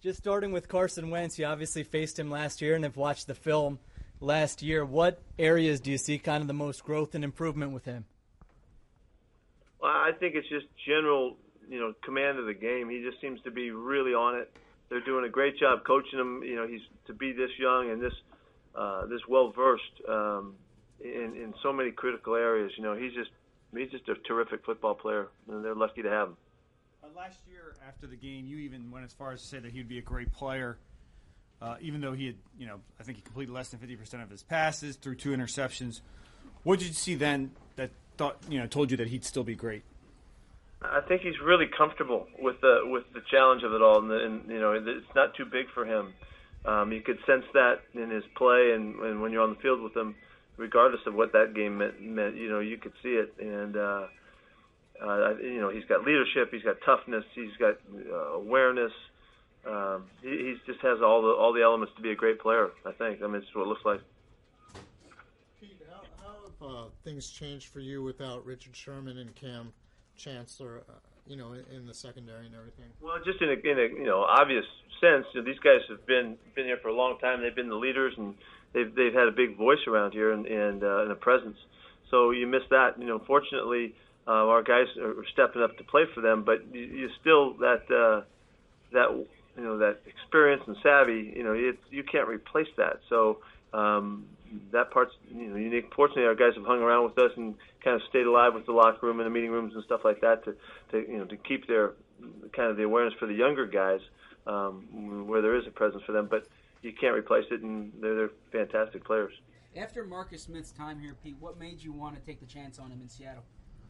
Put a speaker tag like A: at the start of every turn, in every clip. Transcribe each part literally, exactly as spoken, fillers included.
A: Just starting with Carson Wentz, you obviously faced him last year and have watched the film last year. What areas do you see kind of the most growth and improvement with him?
B: Well, I think it's just general, you know, command of the game. He just seems to be really on it. They're doing a great job coaching him. You know, he's to be this young and this uh, this well versed um, in in so many critical areas. You know, he's just he's just a terrific football player, and they're lucky to have him.
C: Uh, last year, after the game, you even went as far as to say that he'd be a great player, uh, even though he had, you know, I think he completed less than fifty percent of his passes, threw two interceptions. What did you see then that thought, you know, told you that he'd still be great?
B: I think he's really comfortable with the with the challenge of it all, and, the, and you know, it's not too big for him. Um, you could sense that in his play, and, and when you're on the field with him, regardless of what that game meant, meant you know, you could see it. And uh, uh, you know, he's got leadership, he's got toughness, he's got uh, awareness. Um, he he's just has all the all the elements to be a great player. I think. I mean, it's what it looks like.
D: Pete, how, how have uh, things changed for you without Richard Sherman and Cam Chancellor, uh, you know, in, in the secondary and everything?
B: Well, just in a, in a you know obvious sense, you know, these guys have been been here for a long time. They've been the leaders, and they've they've had a big voice around here and and, uh, and a presence. So you miss that. You know, fortunately, uh, our guys are stepping up to play for them, but you, you still that uh, that you know that experience and savvy. You know, it's, you can't replace that. So. Um, that part's you know unique. Fortunately, our guys have hung around with us and kind of stayed alive with the locker room and the meeting rooms and stuff like that to, to you know to keep their kind of the awareness for the younger guys um, where there is a presence for them. But you can't replace it, and they're, they're fantastic players.
E: After Marcus Smith's time here, Pete, what made you want to take the chance on him in Seattle?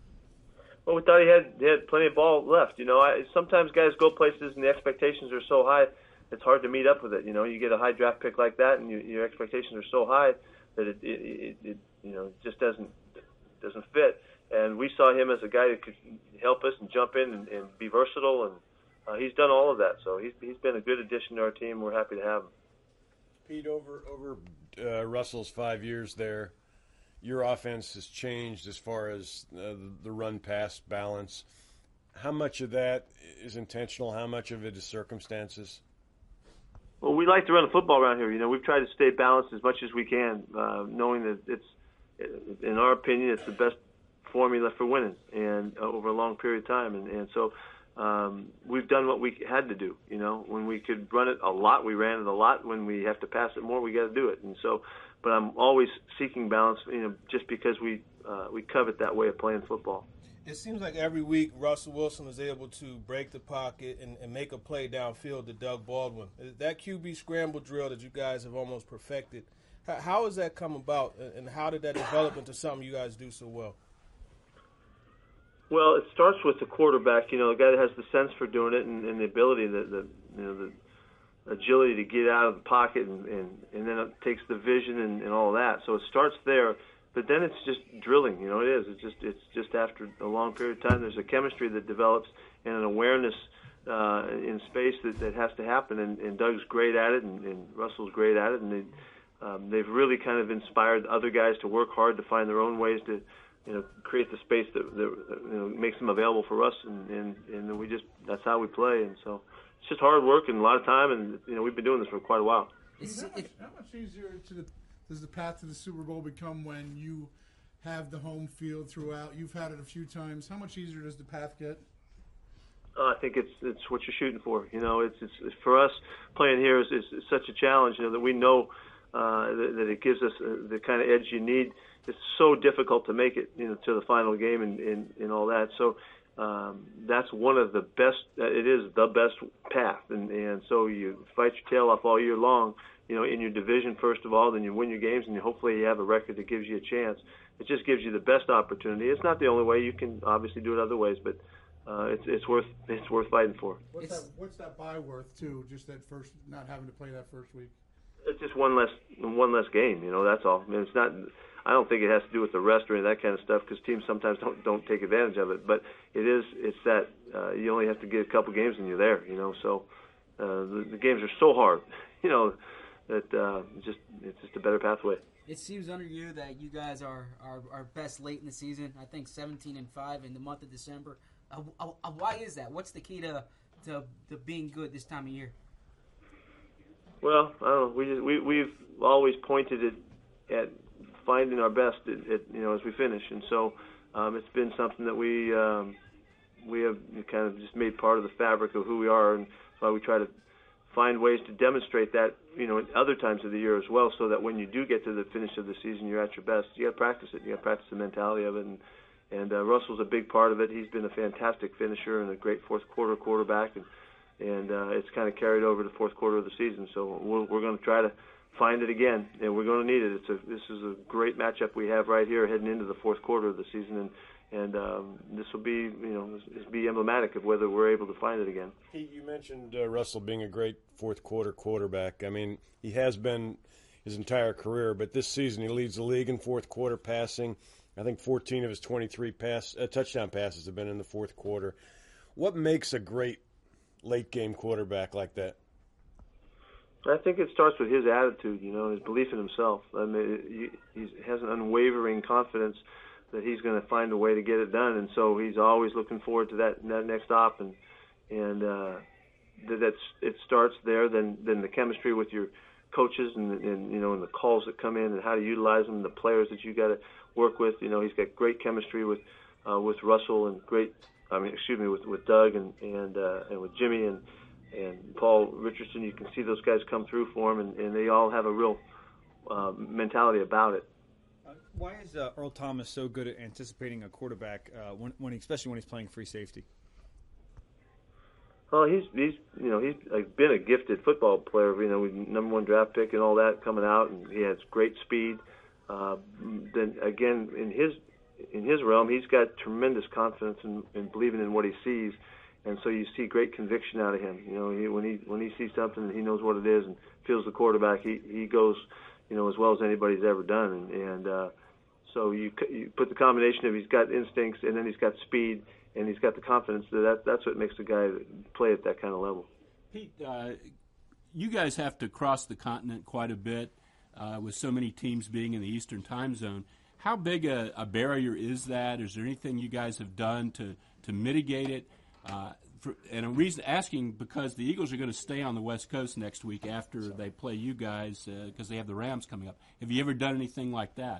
B: Well, we thought he had he had plenty of ball left. You know, I, sometimes guys go places and the expectations are so high. It's hard to meet up with it. You know, you get a high draft pick like that, and you, your expectations are so high that it, it, it, it you know, just doesn't doesn't fit. And we saw him as a guy that could help us and jump in and, and be versatile, and uh, he's done all of that. So he's he's been a good addition to our team. We're happy to have him.
F: Pete, over over uh, Russell's five years there, your offense has changed as far as uh, the run-pass balance. How much of that is intentional? How much of it is circumstances?
B: Well, we like to run the football around here. You know, we've tried to stay balanced as much as we can, uh, knowing that it's, in our opinion, it's the best formula for winning, and uh, over a long period of time. And, and so um, we've done what we had to do. You know, when we could run it a lot, we ran it a lot. When we have to pass it more, we got to do it. And so, but I'm always seeking balance. You know, just because we uh, we covet that way of playing football.
G: It seems like every week Russell Wilson is able to break the pocket and, and make a play downfield to Doug Baldwin. That Q B scramble drill that you guys have almost perfected, how, how has that come about, and how did that develop into something you guys do so well?
B: Well, it starts with the quarterback, you know, the guy that has the sense for doing it and, and the ability, the, the you know, the agility to get out of the pocket, and, and, and then it takes the vision and, and all that. So it starts there. But then it's just drilling, you know. It is. It's just it's just after a long period of time, there's a chemistry that develops and an awareness uh, in space that, that has to happen. And, and Doug's great at it, and, and Russell's great at it, and they, um, they've really kind of inspired other guys to work hard to find their own ways to, you know, create the space that, that you know makes them available for us. And, and and we just that's how we play. And so it's just hard work and a lot of time. And you know we've been doing this for quite a while.
H: How much, how much easier to the does the path to the Super Bowl become when you have the home field throughout? You've had it a few times. How much easier does the path get?
B: Uh, I think it's it's what you're shooting for. You know, it's it's, it's for us playing here is, is, is such a challenge. You know that we know uh, that, that it gives us uh, the kind of edge you need. It's so difficult to make it, you know, to the final game and and, and all that. So um, that's one of the best. Uh, it is the best path, and and so you fight your tail off all year long. You know, in your division, first of all, then you win your games, and you, hopefully you have a record that gives you a chance. It just gives you the best opportunity. It's not the only way. You can obviously do it other ways, but uh, it's it's worth it's worth fighting for.
H: What's that, what's that bye worth too? Just that first, not having to play that first week.
B: It's just one less one less game. You know, that's all. I mean, it's not. I don't think it has to do with the rest or any of that kind of stuff, because teams sometimes don't don't take advantage of it. But it is. It's that uh, you only have to get a couple games and you're there. You know, so uh, the, the games are so hard. You know. That uh, just it's just a better pathway.
E: It seems under you that you guys are, are, are best late in the season. I think seventeen and five in the month of December. Uh, uh, why is that? What's the key to, to to being good this time of year?
B: Well, I don't know. We just, we we've always pointed it at finding our best, at, at, you know, as we finish, and so um, it's been something that we um, we have kind of just made part of the fabric of who we are, and that's why we try to find ways to demonstrate that, you know, at other times of the year as well, so that when you do get to the finish of the season, you're at your best. You got to practice it. You got to practice the mentality of it, and and uh, Russell's a big part of it. He's been a fantastic finisher and a great fourth quarter quarterback, and and uh, it's kind of carried over to the fourth quarter of the season. So we're, we're going to try to find it again, and we're going to need it. It's a this is a great matchup we have right here heading into the fourth quarter of the season, and and um, this will be, you know, this, this will be emblematic of whether we're able to find it again.
F: He, you mentioned uh, Russell being a great fourth quarter quarterback. I mean, he has been his entire career, but this season he leads the league in fourth quarter passing. I think fourteen of his twenty-three pass uh, touchdown passes have been in the fourth quarter. What makes a great late game quarterback like that?
B: I think it starts with his attitude, you know, his belief in himself. I mean, he, he has an unwavering confidence that he's going to find a way to get it done, and so he's always looking forward to that that next op, and and uh, that that's it starts there. Then then the chemistry with your coaches, and, and you know, and the calls that come in, and how to utilize them, the players that you got to work with. You know, he's got great chemistry with uh, with Russell, and great, I mean, excuse me, with with Doug and and uh, and with Jimmy and and Paul Richardson. You can see those guys come through for him, and, and they all have a real uh, mentality about it.
C: Why is uh, Earl Thomas so good at anticipating a quarterback, uh, when, when he, especially when he's playing free safety?
B: Well, he's he's you know he's been a gifted football player. You know, number one draft pick and all that coming out, and he has great speed. Uh, then again, in his in his realm, he's got tremendous confidence in, in believing in what he sees, and so you see great conviction out of him. You know, he, when he when he sees something and he knows what it is and feels the quarterback, he he goes, you know, as well as anybody's ever done, and. and uh, So you, you put the combination of he's got instincts, and then he's got speed, and he's got the confidence. That that's what makes the guy play at that kind of level.
I: Pete, uh, you guys have to cross the continent quite a bit uh, with so many teams being in the Eastern time zone. How big a, a barrier is that? Is there anything you guys have done to, to mitigate it? Uh, for, and a reason asking because the Eagles are going to stay on the West Coast next week after they play you guys because uh, they have the Rams coming up. Have you ever done anything like that?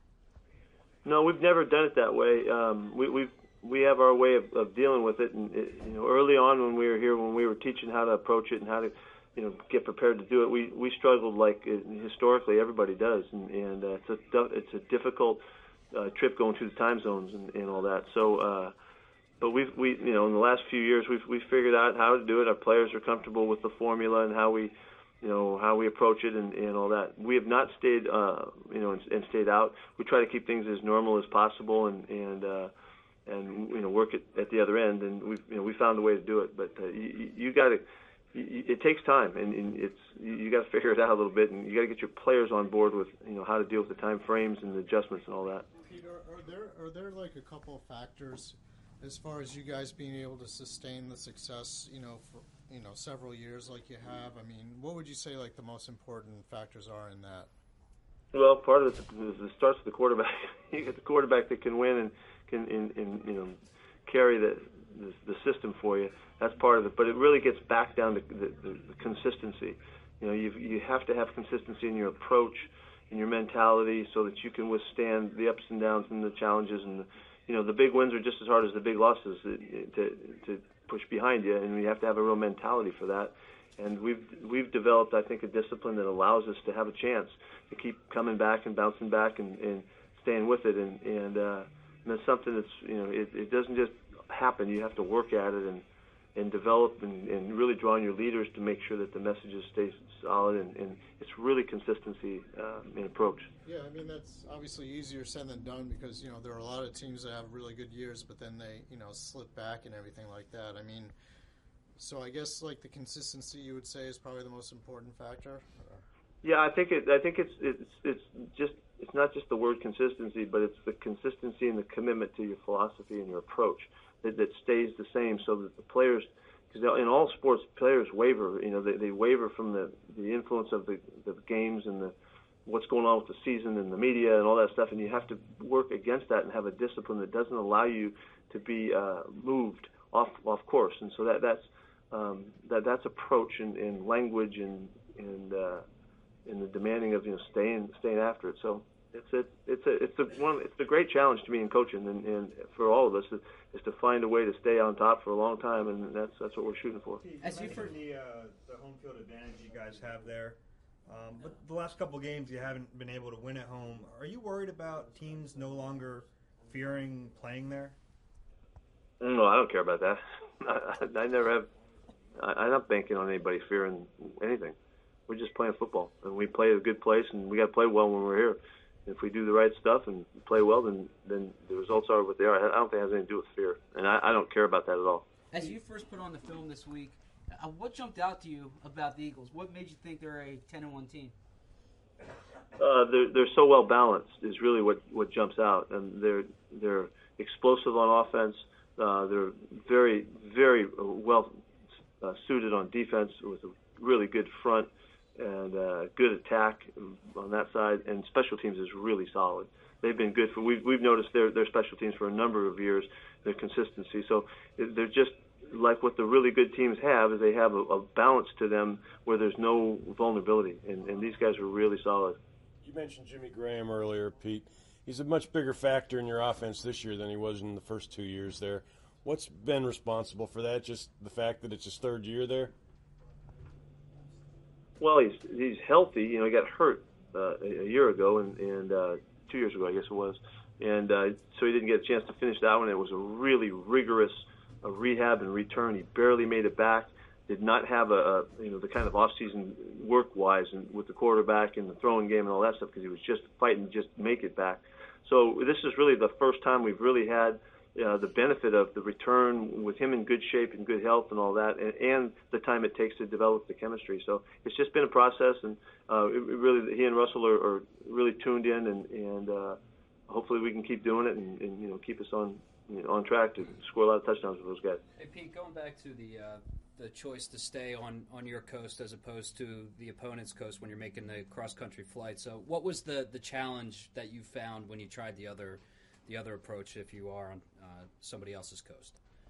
B: No, we've never done it that way. Um, we we've, we have our way of, of dealing with it, and it, you know, early on when we were here, when we were teaching how to approach it and how to, you know, get prepared to do it, we, we struggled like it, historically everybody does, and, and uh, it's a it's a difficult uh, trip going through the time zones and, and all that. So, uh, but we've we you know in the last few years we've we've figured out how to do it. Our players are comfortable with the formula and how we. You know, how we approach it and, and all that. We have not stayed, uh, you know, and, and stayed out. We try to keep things as normal as possible, and and uh, and you know, work it at the other end. And we, you know, we found a way to do it. But uh, you, you got to. It takes time, and, and it's you got to figure it out a little bit, and you got to get your players on board with, you know, how to deal with the time frames and the adjustments and all that.
D: Pete, are, are there are there like a couple of factors as far as you guys being able to sustain the success, you know, for you know, several years like you have? I mean, what would you say like the most important factors are in that?
B: Well, part of it is it starts with the quarterback. You get the quarterback that can win and can, in, in, you know, carry the, the the system for you. That's part of it. But it really gets back down to the, the, the consistency. You know, you you have to have consistency in your approach, in your mentality, so that you can withstand the ups and downs and the challenges. And the, you know, the big wins are just as hard as the big losses to to push behind you, and you have to have a real mentality for that. And we've we've developed, I think, a discipline that allows us to have a chance to keep coming back and bouncing back and, and staying with it. And and, uh, and it's something that's, you know, it, it doesn't just happen. You have to work at it and and develop and, and really draw on your leaders to make sure that the messages stay solid. And, and it's really consistency uh, in approach.
D: Yeah, I mean, that's obviously easier said than done because, you know, there are a lot of teams that have really good years, but then they, you know, slip back and everything like that. I mean, so I guess, like, the consistency you would say is probably the most important factor?
B: Yeah, I think it. I think it's it's it's just it's not just the word consistency, but it's the consistency and the commitment to your philosophy and your approach that, that stays the same, so that the players, because in all sports, players waver. You know, they, they waver from the, the influence of the, the games and the what's going on with the season and the media and all that stuff, and you have to work against that and have a discipline that doesn't allow you to be uh, moved off off course. And so that that's um, that that's approach and, and language and and uh, and the demanding of you know staying staying after it. So it's a it's a it's a one it's a great challenge to me in coaching, and, and for all of us is, is to find a way to stay on top for a long time, and that's that's what we're shooting for.
J: As you mentioned the uh, the home field advantage you guys have there, um, but the last couple of games you haven't been able to win at home. Are you worried about teams no longer fearing playing there?
B: No, I don't care about that. I, I never have. I, I'm not banking on anybody fearing anything. We're just playing football, and we play at a good place, and we got to play well when we're here. If we do the right stuff and play well, then then the results are what they are. I don't think it has anything to do with fear, and I, I don't care about that at all.
E: As you first put on the film this week, uh, what jumped out to you about the Eagles? What made you think they're a ten and one team?
B: Uh, they're they're so well balanced is really what, what jumps out, and they're they're explosive on offense. Uh, they're very very well uh, suited on defense with a really good front and uh, good attack on that side, and special teams is really solid. They've been good for we've we've noticed their their special teams for a number of years, their consistency. So they're just like what the really good teams have is they have a, a balance to them where there's no vulnerability, and, and these guys are really solid.
F: You mentioned Jimmy Graham earlier, Pete. He's a much bigger factor in your offense this year than he was in the first two years there. What's been responsible for that? Just the fact that it's his third year there?
B: Well, he's he's healthy. You know, he got hurt uh, a, a year ago, and, and uh, two years ago, I guess it was, and uh, so he didn't get a chance to finish that one. It was a really rigorous uh, rehab and return. He barely made it back. Did not have a, a you know the kind of off-season work-wise and with the quarterback and the throwing game and all that stuff because he was just fighting to just make it back. So this is really the first time we've really had uh, the benefit of the return with him in good shape and good health and all that, and, and the time it takes to develop the chemistry. So it's just been a process, and uh, it, it really he and Russell are, are really tuned in, and, and uh, hopefully we can keep doing it and, and you know keep us on you know, on track to score a lot of touchdowns with those guys.
K: Hey Pete, going back to the uh, the choice to stay on, on your coast as opposed to the opponent's coast when you're making the cross country flight. So what was the, the challenge that you found when you tried the other the other approach if you are on uh, somebody else's coast?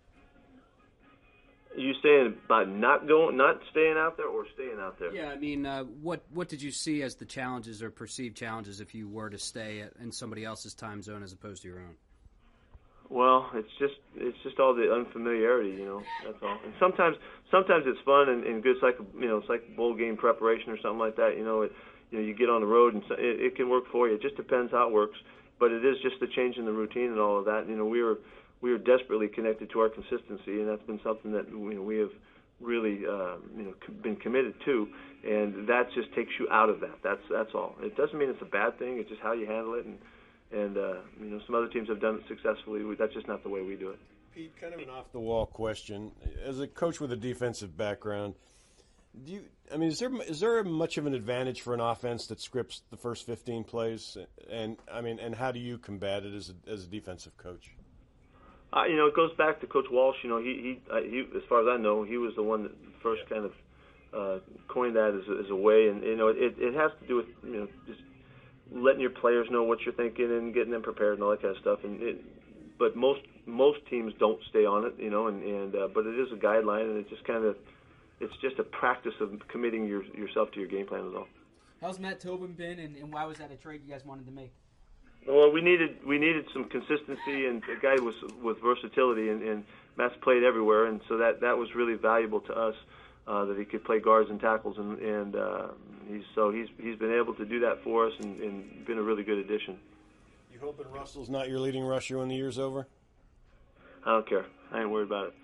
B: Are you saying about not going, not staying out there, or staying out there?
K: Yeah, I mean, uh, what what did you see as the challenges or perceived challenges if you were to stay at, in somebody else's time zone as opposed to your own?
B: Well, it's just it's just all the unfamiliarity, you know. That's all. And sometimes sometimes it's fun and, and good, like you know, it's like bowl game preparation or something like that. You know, it, you know, you get on the road and so, it, it can work for you. It just depends how it works. But it is just a change in the routine and all of that. You know, we were we were desperately connected to our consistency, and that's been something that you know we have really uh, you know been committed to, and that just takes you out of that. That's that's all. It doesn't mean it's a bad thing. It's just how you handle it. And And, uh, you know, some other teams have done it successfully. We, that's just not the way we do it.
F: Pete, kind of an off-the-wall question. As a coach with a defensive background, do you? I mean, is there is there much of an advantage for an offense that scripts the first fifteen plays? And, I mean, and how do you combat it as a, as a defensive coach?
B: Uh, you know, it goes back to Coach Walsh. You know, he, he, uh, he as far as I know, he was the one that first yeah. kind of uh, coined that as a, as a way. And, you know, it, it has to do with, you know, just letting your players know what you're thinking and getting them prepared and all that kind of stuff. And it, but most most teams don't stay on it, you know. And, and uh, but it is a guideline, and it just kind of it's just a practice of committing your, yourself to your game plan, is all.
E: How's Matt Tobin been, and, and why was that a trade you guys wanted to make?
B: Well, we needed we needed some consistency and a guy with with versatility, and, and Matt's played everywhere, and so that that was really valuable to us. Uh, that he could play guards and tackles, and, and uh, he's so he's he's been able to do that for us, and, and been a really good addition.
F: You hoping Russell's not your leading rusher when the year's over?
B: I don't care. I ain't worried about it.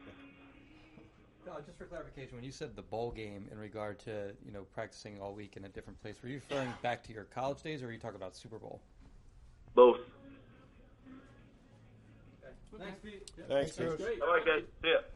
L: No, just for clarification, when you said the bowl game in regard to you know practicing all week in a different place, were you referring back to your college days, or were you talking about Super Bowl?
B: Both.
E: Thanks, Pete.
F: Thanks, Pete.
B: All right, guys. See ya.